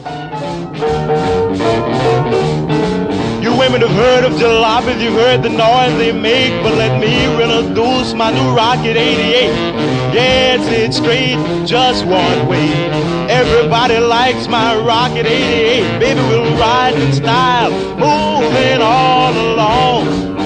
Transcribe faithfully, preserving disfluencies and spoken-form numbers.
You women have heard of jalopies, you've heard the noise they make, but let me introduce my new Rocket eighty-eight. Yes, it's straight, just one way. Everybody likes my Rocket eighty-eight. Baby, we'll ride in style, moving all along.